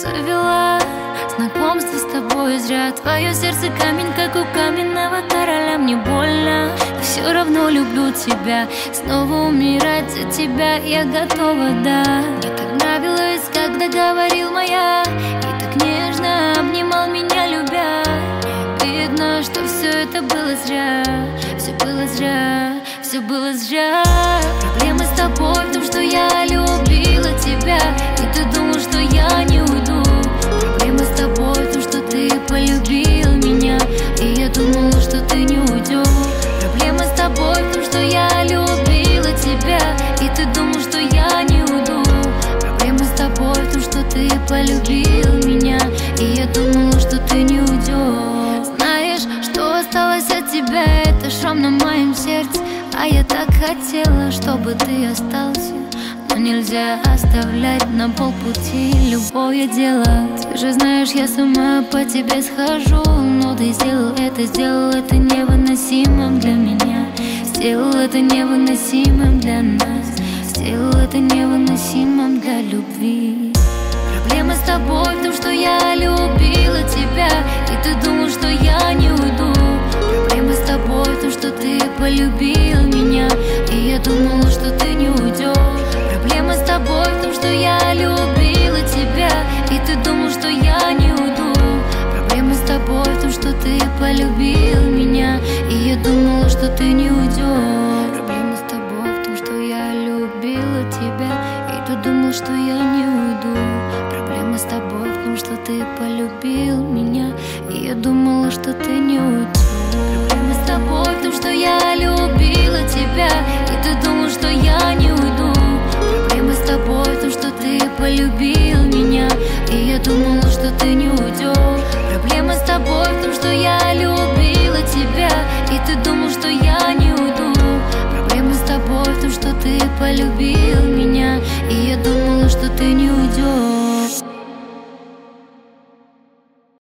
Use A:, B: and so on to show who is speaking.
A: завела знакомство с тобой зря. Твое сердце камень, как у каменного короля. Мне больно, все равно люблю тебя. Снова умирать за тебя я готова, да. Мне так нравилось, когда говорил моя, и так нежно обнимал меня, любя. Мне видно, что все это было зря. Все было зря, все было зря. Проблема с тобой в том, что я любила тебя, и ты думал, что я не уйду. Проблема с тобой в том, что ты полюбил меня, и я думала, что ты не уйдешь. Проблема с тобой в том, что я любила тебя, и ты думал, что я не уйду. Проблема с тобой в том, что ты полюбил меня, и я думала, что ты не уйдешь. Знаешь, что осталось от тебя, это шрам на моем сердце. А я так хотела, чтобы ты остался, но нельзя оставлять на полпути любое дело. Ты же знаешь, я сама по тебе схожу, но ты сделал это невыносимым для меня. Сделал это невыносимым для нас, сделал это невыносимым для любви. Проблема с тобой в том, что я любила тебя, и ты думал, что я не уйду. Проблема с тобой в том, что ты полюбил меня, и я думала, что ты не уйдешь. Проблема с тобой в том, что я любила тебя, и ты думал, что я не уйду. Проблема с тобой в том, что ты полюбил меня, и я думала, что ты не уйдешь. Проблема с тобой в том, что я любила тебя, и ты думал, что я не уйду. Проблема с тобой в том, что ты полюбил меня, и я думала, что ты не уйдешь. Проблема с тобой в том, что я любила тебя, и ты думал, что я не уйду. Проблема с тобой в том, что ты полюбил меня, и я думала, что ты не уйдешь. Проблема с тобой в том, что я любила тебя, и ты думал, что я не уйду. Проблема с тобой в том, что ты полюбил меня, и я думала, что ты не уйдешь.